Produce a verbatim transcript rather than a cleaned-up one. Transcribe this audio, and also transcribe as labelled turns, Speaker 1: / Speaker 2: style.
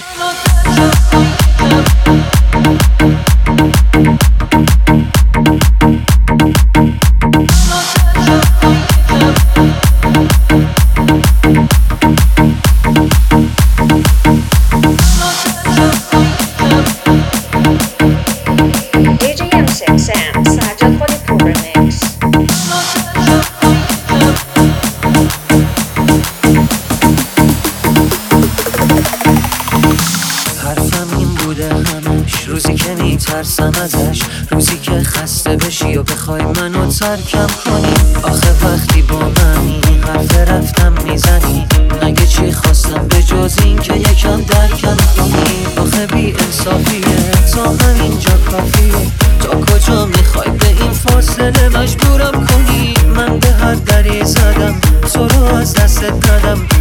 Speaker 1: روزی که میترسم ازش، روزی که خسته بشی و بخوای منو ترکم کنی. آخه وقتی با منی حرف رفتم میزنی، مگه چی خواستم به جز این که یکم درکم کنی. آخه بی انصافیه تا همینجا کافیه، تا کجا میخوای به این فاصله مجبورم کنی. من به هر دری زدم تو رو از دستت ندم،